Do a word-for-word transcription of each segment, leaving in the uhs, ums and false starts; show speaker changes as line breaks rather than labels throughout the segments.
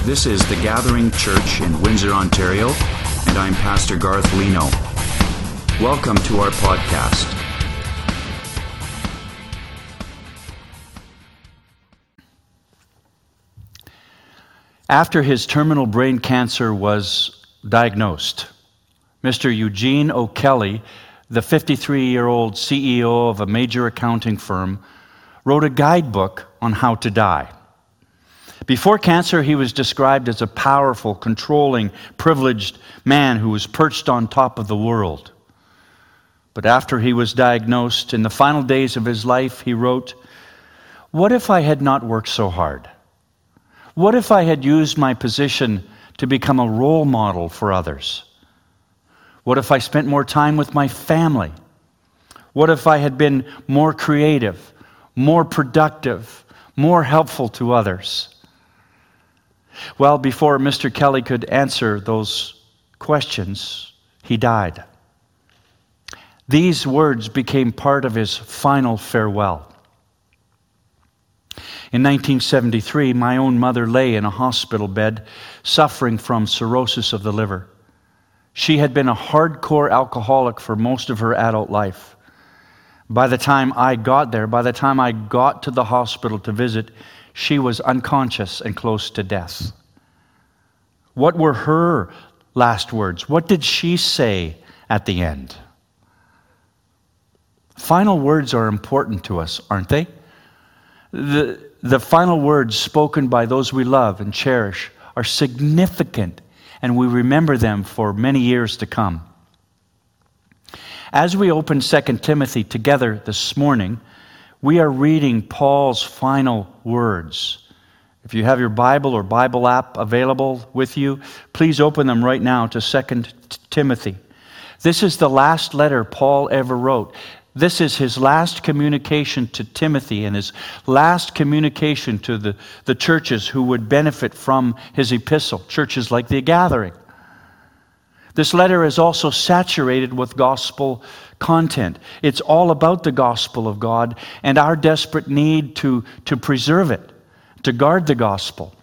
This is The Gathering Church in Windsor, Ontario, and I'm Pastor Garth Leno. Welcome to our podcast.
After his terminal brain cancer was diagnosed, Mister Eugene O'Kelly, the fifty-three-year-old C E O of a major accounting firm, wrote a guidebook on how to die. Before cancer, he was described as a powerful, controlling, privileged man who was perched on top of the world. But after he was diagnosed, in the final days of his life, he wrote, "What if I had not worked so hard? What if I had used my position to become a role model for others? What if I spent more time with my family? What if I had been more creative, more productive, more helpful to others?" Well, before Mister Kelly could answer those questions, he died. These words became part of his final farewell. In nineteen seventy-three, my own mother lay in a hospital bed suffering from cirrhosis of the liver. She had been a hardcore alcoholic for most of her adult life. By the time I got there, by the time I got to the hospital to visit, she was unconscious and close to death. What were her last words? What did she say at the end? Final words are important to us, aren't they? The, the final words spoken by those we love and cherish are significant, and we remember them for many years to come. As we open Second Timothy together this morning, we are reading Paul's final words. If you have your Bible or Bible app available with you, please open them right now to Second Timothy. This is the last letter Paul ever wrote. This is his last communication to Timothy and his last communication to the, the churches who would benefit from his epistle, churches like the Gathering. This letter is also saturated with gospel content. It's all about the gospel of God and our desperate need to, to preserve it, to guard the gospel.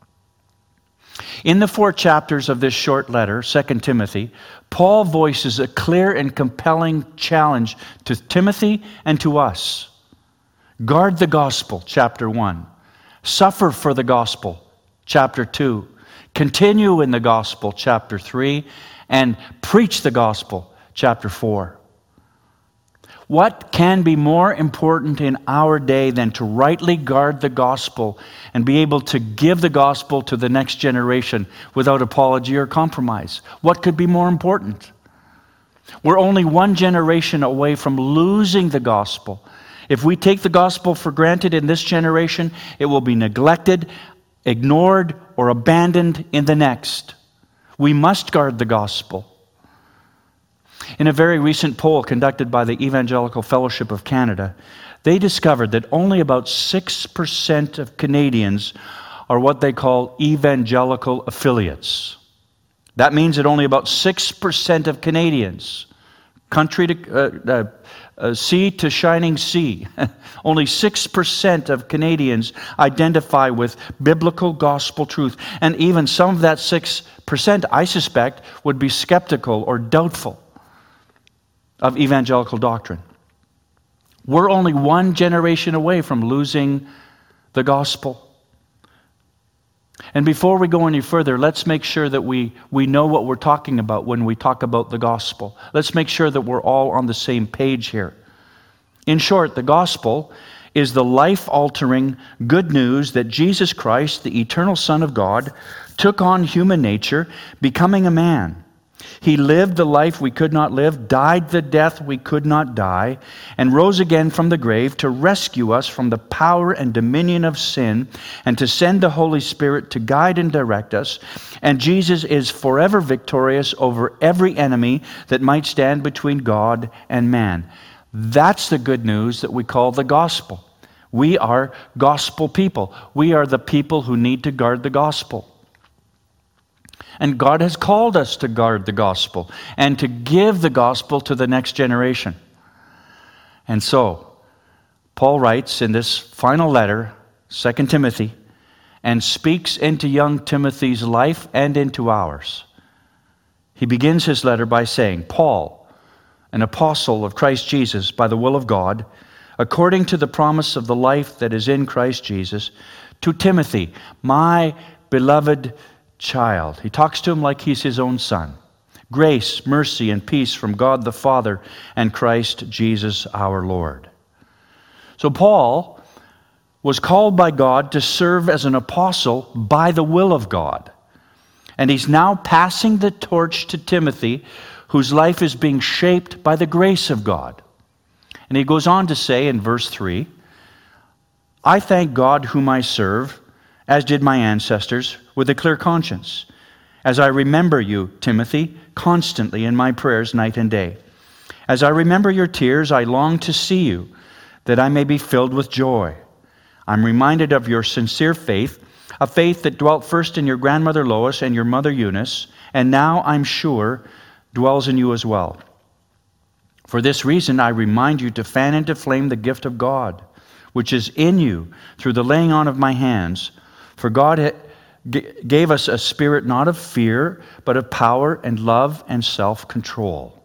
In the four chapters of this short letter, Second Timothy, Paul voices a clear and compelling challenge to Timothy and to us. Guard the gospel, chapter one. Suffer for the gospel, chapter two. Continue in the gospel, chapter three. And preach the gospel, chapter four. What can be more important in our day than to rightly guard the gospel and be able to give the gospel to the next generation without apology or compromise? What could be more important? We're only one generation away from losing the gospel. If we take the gospel for granted in this generation, it will be neglected, ignored, or abandoned in the next. We must guard the gospel. In a very recent poll conducted by the Evangelical Fellowship of Canada, they discovered that only about six percent of Canadians are what they call evangelical affiliates. That means that only about six percent of Canadians, country to uh, uh, uh, sea to shining sea, only six percent of Canadians identify with biblical gospel truth. And even some of that six percent, I suspect, would be skeptical or doubtful of evangelical doctrine. We're only one generation away from losing the gospel. And before we go any further, let's make sure that we, we know what we're talking about when we talk about the gospel. Let's make sure that we're all on the same page here. In short, the gospel is the life-altering good news that Jesus Christ, the eternal Son of God, took on human nature, becoming a man. He lived the life we could not live, died the death we could not die, and rose again from the grave to rescue us from the power and dominion of sin and to send the Holy Spirit to guide and direct us. And Jesus is forever victorious over every enemy that might stand between God and man. That's the good news that we call the gospel. We are gospel people. We are the people who need to guard the gospel. And God has called us to guard the gospel and to give the gospel to the next generation. And so, Paul writes in this final letter, Second Timothy, and speaks into young Timothy's life and into ours. He begins his letter by saying, Paul, an apostle of Christ Jesus by the will of God, according to the promise of the life that is in Christ Jesus, to Timothy, my beloved child. He talks to him like he's his own son. Grace, mercy, and peace from God the Father and Christ Jesus our Lord. So Paul was called by God to serve as an apostle by the will of God. And he's now passing the torch to Timothy, whose life is being shaped by the grace of God. And he goes on to say in verse three, I thank God whom I serve, as did my ancestors, with a clear conscience, as I remember you, Timothy, constantly in my prayers night and day. As I remember your tears, I long to see you, that I may be filled with joy. I'm reminded of your sincere faith, a faith that dwelt first in your grandmother Lois and your mother Eunice, and now, I'm sure, dwells in you as well. For this reason, I remind you to fan into flame the gift of God, which is in you through the laying on of my hands. For God gave us a spirit not of fear, but of power and love and self-control.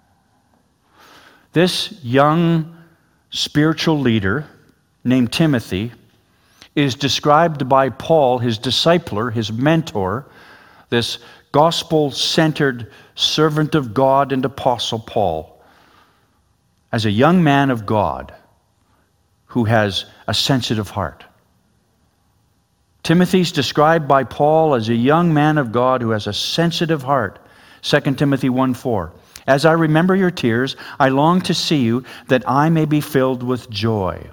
This young spiritual leader named Timothy is described by Paul, his discipler, his mentor, this gospel-centered servant of God and apostle Paul, as a young man of God who has a sensitive heart. Timothy's described by Paul as a young man of God who has a sensitive heart. Second Timothy one four. As I remember your tears, I long to see you, that I may be filled with joy.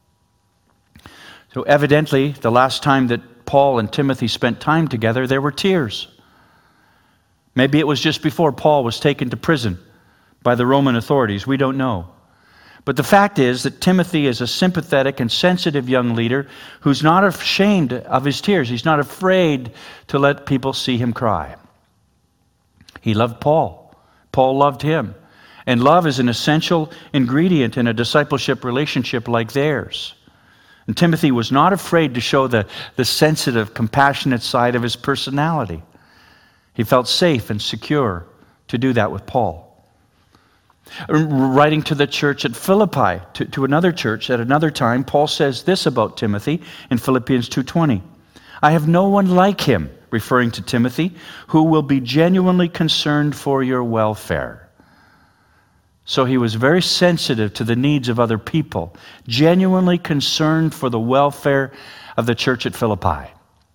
So evidently, the last time that Paul and Timothy spent time together, there were tears. Maybe it was just before Paul was taken to prison by the Roman authorities. We don't know. But the fact is that Timothy is a sympathetic and sensitive young leader who's not ashamed of his tears. He's not afraid to let people see him cry. He loved Paul. Paul loved him. And love is an essential ingredient in a discipleship relationship like theirs. And Timothy was not afraid to show the, the sensitive, compassionate side of his personality. He felt safe and secure to do that with Paul. Writing to the church at Philippi, to, to another church at another time, Paul says this about Timothy in Philippians two twenty. I have no one like him, referring to Timothy, who will be genuinely concerned for your welfare. So he was very sensitive to the needs of other people, genuinely concerned for the welfare of the church at Philippi.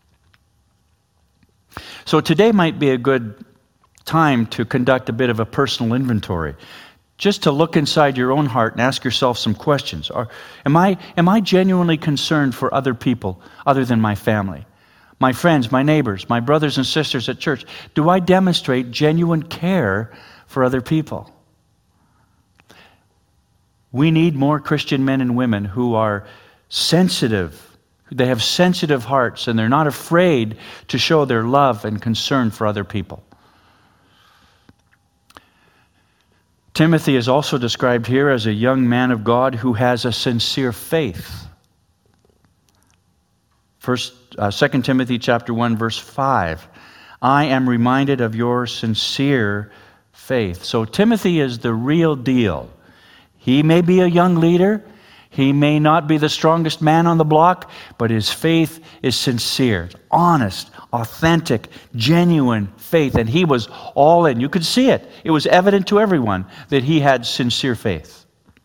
So today might be a good time to conduct a bit of a personal inventory. Just to look inside your own heart and ask yourself some questions. Are, am I, am I genuinely concerned for other people other than my family? My friends, my neighbors, my brothers and sisters at church? Do I demonstrate genuine care for other people? We need more Christian men and women who are sensitive. They have sensitive hearts and they're not afraid to show their love and concern for other people. Timothy is also described here as a young man of God who has a sincere faith. First, uh, Second Timothy chapter one, verse five. I am reminded of your sincere faith. So Timothy is the real deal. He may be a young leader. He may not be the strongest man on the block, but his faith is sincere, honest, authentic, genuine faith. And he was all in. You could see it. It was evident to everyone that he had sincere faith.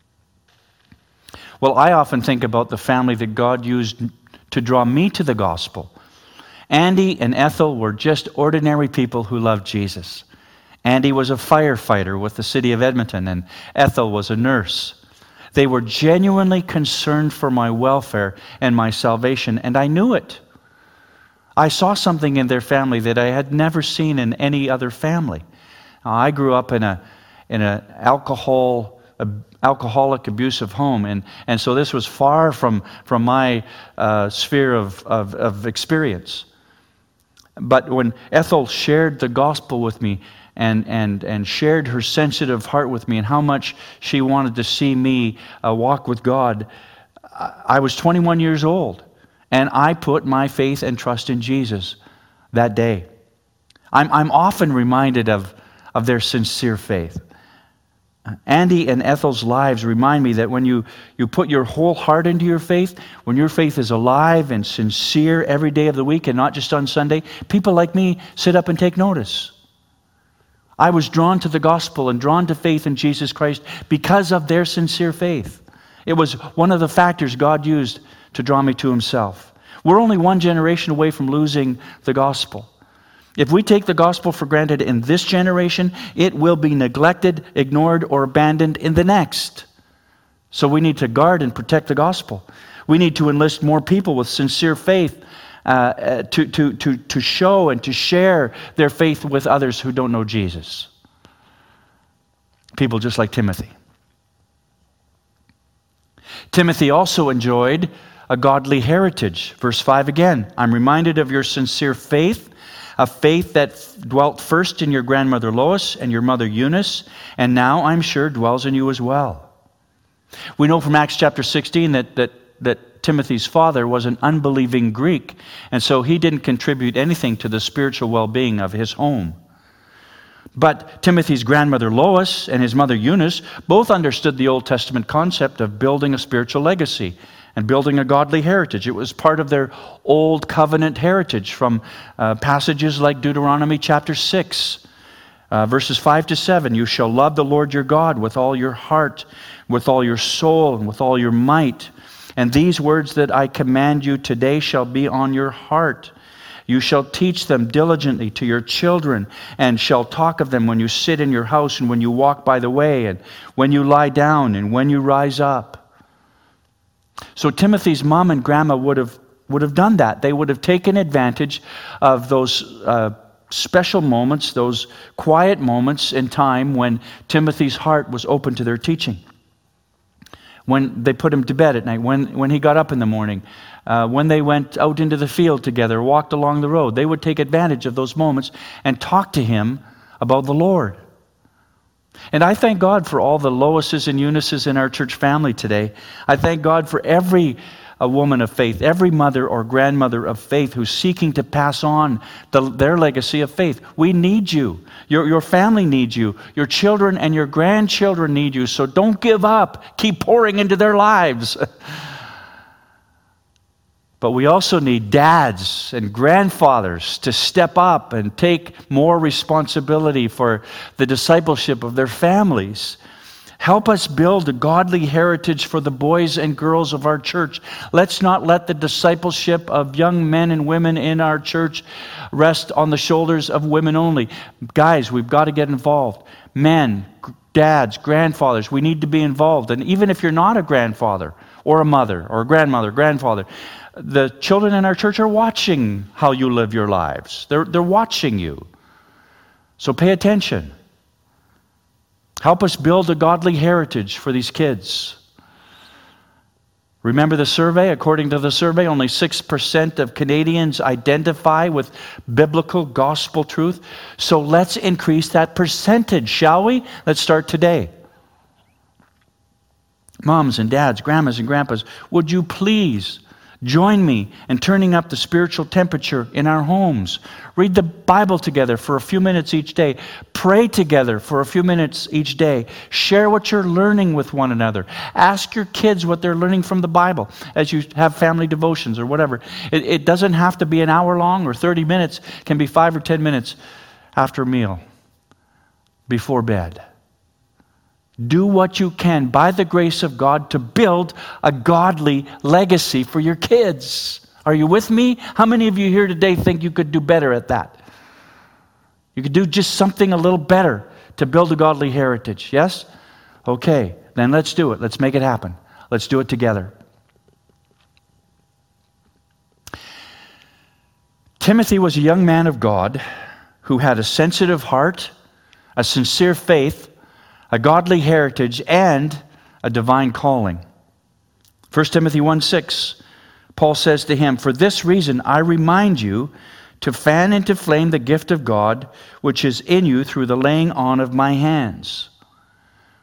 Well, I often think about the family that God used to draw me to the gospel. Andy and Ethel were just ordinary people who loved Jesus. Andy was a firefighter with the city of Edmonton, and Ethel was a nurse. They were genuinely concerned for my welfare and my salvation, and I knew it. I saw something in their family that I had never seen in any other family. Now, I grew up in a in an alcohol a, alcoholic abusive home, and, and so this was far from from my uh, sphere of, of of experience. But when Ethel shared the gospel with me, and and and shared her sensitive heart with me and how much she wanted to see me uh, walk with God, I was twenty-one years old. And I put my faith and trust in Jesus that day. I'm, I'm often reminded of, of their sincere faith. Andy and Ethel's lives remind me that when you, you put your whole heart into your faith, when your faith is alive and sincere every day of the week and not just on Sunday, people like me sit up and take notice. I was drawn to the gospel and drawn to faith in Jesus Christ because of their sincere faith. It was one of the factors God used to draw me to himself. We're only one generation away from losing the gospel. If we take the gospel for granted in this generation, it will be neglected, ignored, or abandoned in the next. So we need to guard and protect the gospel. We need to enlist more people with sincere faith uh, to, to, to, to show and to share their faith with others who don't know Jesus. People just like Timothy. Timothy also enjoyed a godly heritage. Verse five again, I'm reminded of your sincere faith, a faith that dwelt first in your grandmother Lois and your mother Eunice, and now I'm sure dwells in you as well. We know from Acts chapter sixteen that, that, that Timothy's father was an unbelieving Greek, and so he didn't contribute anything to the spiritual well-being of his home. But Timothy's grandmother Lois and his mother Eunice both understood the Old Testament concept of building a spiritual legacy and building a godly heritage. It was part of their old covenant heritage from uh, passages like Deuteronomy chapter six, uh, verses five to seven. You shall love the Lord your God with all your heart, with all your soul, and with all your might. And these words that I command you today shall be on your heart. You shall teach them diligently to your children, and shall talk of them when you sit in your house, and when you walk by the way, and when you lie down, and when you rise up. So Timothy's mom and grandma would have would have done that. They would have taken advantage of those uh, special moments, those quiet moments in time when Timothy's heart was open to their teaching. When they put him to bed at night, when, when he got up in the morning, uh, when they went out into the field together, walked along the road, they would take advantage of those moments and talk to him about the Lord. And I thank God for all the Loises and Eunices in our church family today. I thank God for every a woman of faith, every mother or grandmother of faith who's seeking to pass on the, their legacy of faith. We need you. Your, your family needs you. Your children and your grandchildren need you. So don't give up. Keep pouring into their lives. But we also need dads and grandfathers to step up and take more responsibility for the discipleship of their families. Help us build a godly heritage for the boys and girls of our church. Let's not let the discipleship of young men and women in our church rest on the shoulders of women only. Guys, we've got to get involved. Men, dads, grandfathers, we need to be involved. And even if you're not a grandfather or a mother or a grandmother, grandfather, the children in our church are watching how you live your lives. They're, they're watching you. So pay attention. Help us build a godly heritage for these kids. Remember the survey? According to the survey, only six percent of Canadians identify with biblical gospel truth. So let's increase that percentage, shall we? Let's start today. Moms and dads, grandmas and grandpas, would you please join me in turning up the spiritual temperature in our homes? Read the Bible together for a few minutes each day. Pray together for a few minutes each day. Share what you're learning with one another. Ask your kids what they're learning from the Bible as you have family devotions or whatever. It, it doesn't have to be an hour long or thirty minutes. It can be five or ten minutes after a meal, before bed. Do what you can by the grace of God to build a godly legacy for your kids. Are you with me? How many of you here today think you could do better at that? You could do just something a little better to build a godly heritage. Yes? Okay, then let's do it. Let's make it happen. Let's do it together. Timothy was a young man of God who had a sensitive heart, a sincere faith, a godly heritage, and a divine calling. First Timothy one six, Paul says to him, "For this reason I remind you to fan into flame the gift of God, which is in you through the laying on of my hands."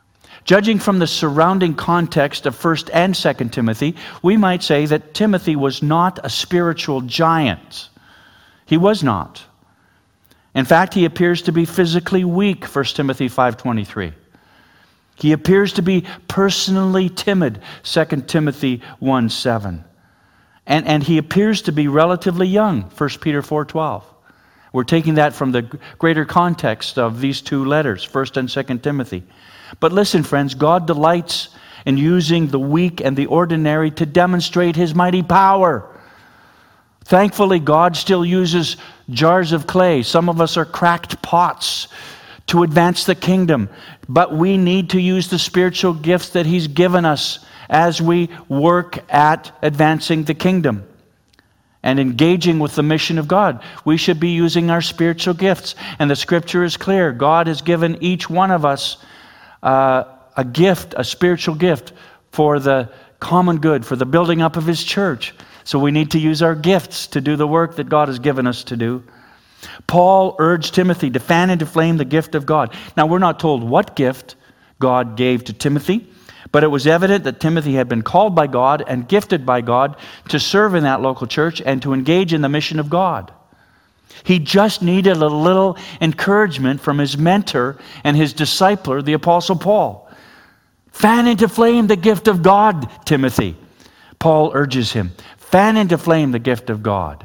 Judging from the surrounding context of First and Second Timothy, we might say that Timothy was not a spiritual giant. He was not. In fact, he appears to be physically weak, First Timothy five twenty-three. He appears to be personally timid, Second Timothy one seven. And, and he appears to be relatively young, First Peter four twelve. We're taking that from the greater context of these two letters, First and Second Timothy. But listen, friends, God delights in using the weak and the ordinary to demonstrate His mighty power. Thankfully, God still uses jars of clay. Some of us are cracked pots to advance the kingdom. But we need to use the spiritual gifts that He's given us as we work at advancing the kingdom and engaging with the mission of God. We should be using our spiritual gifts. And the Scripture is clear. God has given each one of us uh, a gift, a spiritual gift for the common good, for the building up of His church. So we need to use our gifts to do the work that God has given us to do. Paul urged Timothy to fan into flame the gift of God. Now, we're not told what gift God gave to Timothy, but it was evident that Timothy had been called by God and gifted by God to serve in that local church and to engage in the mission of God. He just needed a little encouragement from his mentor and his discipler, the Apostle Paul. Fan into flame the gift of God, Timothy. Paul urges him. Fan into flame the gift of God.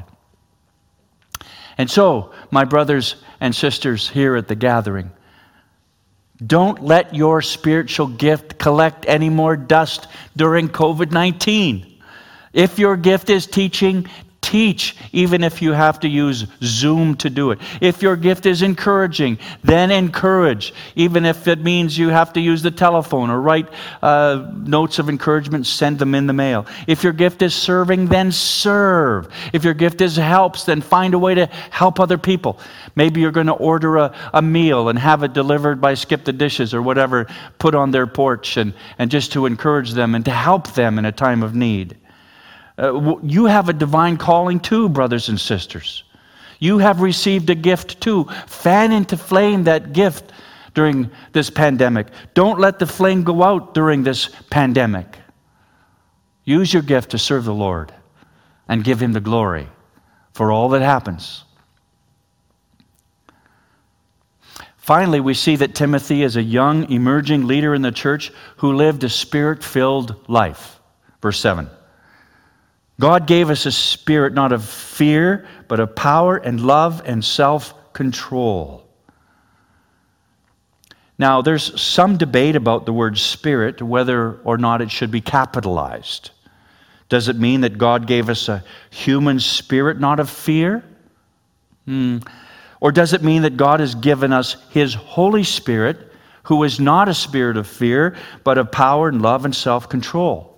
And so, my brothers and sisters here at the gathering, don't let your spiritual gift collect any more dust during covid nineteen. If your gift is teaching, teach, even if you have to use Zoom to do it. If your gift is encouraging, then encourage, even if it means you have to use the telephone or write uh, notes of encouragement, send them in the mail. If your gift is serving, then serve. If your gift is helps, then find a way to help other people. Maybe you're going to order a, a meal and have it delivered by Skip the Dishes or whatever, put on their porch, and, and just to encourage them and to help them in a time of need. Uh, you have a divine calling too, brothers and sisters. You have received a gift too. Fan into flame that gift during this pandemic. Don't let the flame go out during this pandemic. Use your gift to serve the Lord and give Him the glory for all that happens. Finally, we see that Timothy is a young, emerging leader in the church who lived a Spirit-filled life. Verse seven. God gave us a spirit not of fear, but of power and love and self-control. Now, there's some debate about the word spirit, whether or not it should be capitalized. Does it mean that God gave us a human spirit not of fear? Hmm. Or does it mean that God has given us His Holy Spirit, who is not a spirit of fear, but of power and love and self-control?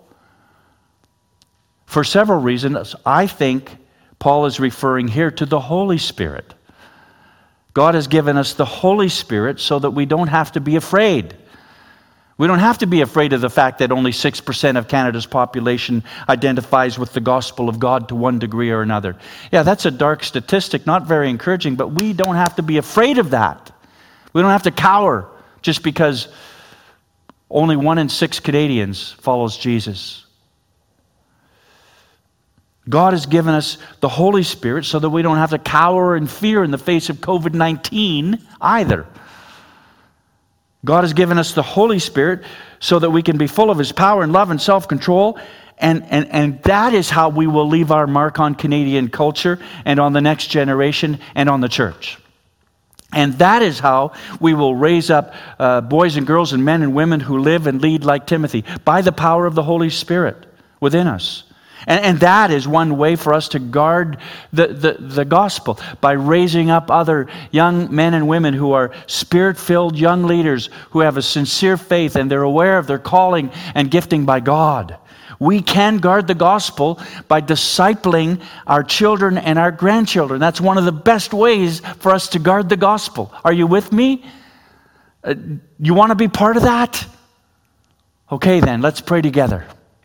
For several reasons, I think Paul is referring here to the Holy Spirit. God has given us the Holy Spirit so that we don't have to be afraid. We don't have to be afraid of the fact that only six percent of Canada's population identifies with the gospel of God to one degree or another. Yeah, that's a dark statistic, not very encouraging, but we don't have to be afraid of that. We don't have to cower just because only one in six Canadians follows Jesus. God has given us the Holy Spirit so that we don't have to cower in fear in the face of covid nineteen either. God has given us the Holy Spirit so that we can be full of His power and love and self-control, and, and, and that is how we will leave our mark on Canadian culture and on the next generation and on the church. And that is how we will raise up uh, boys and girls and men and women who live and lead like Timothy, by the power of the Holy Spirit within us. And, and that is one way for us to guard the, the, the gospel, by raising up other young men and women who are Spirit-filled young leaders who have a sincere faith and they're aware of their calling and gifting by God. We can guard the gospel by discipling our children and our grandchildren. That's one of the best ways for us to guard the gospel. Are you with me? Uh, you want to be part of that? Okay then, let's pray together.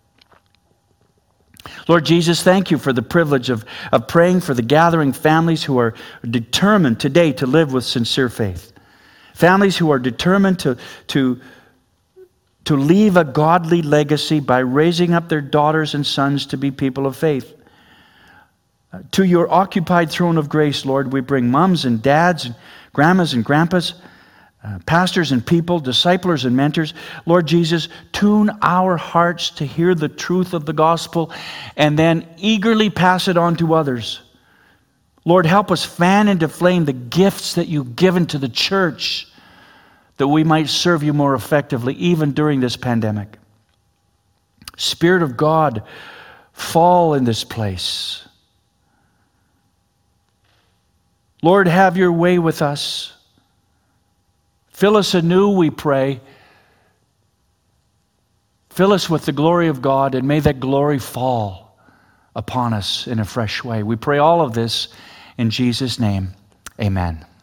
Lord Jesus, thank you for the privilege of, of praying for the gathering families who are determined today to live with sincere faith. Families who are determined to, to to leave a godly legacy by raising up their daughters and sons to be people of faith. To your occupied throne of grace, Lord, we bring moms and dads and grandmas and grandpas, uh, pastors and people, disciplers and mentors. Lord Jesus, tune our hearts to hear the truth of the gospel and then eagerly pass it on to others. Lord, help us fan into flame the gifts that you've given to the church that we might serve you more effectively even during this pandemic. Spirit of God, fall in this place. Lord, have your way with us. Fill us anew, we pray. Fill us with the glory of God, and may that glory fall upon us in a fresh way. We pray all of this in Jesus' name. Amen.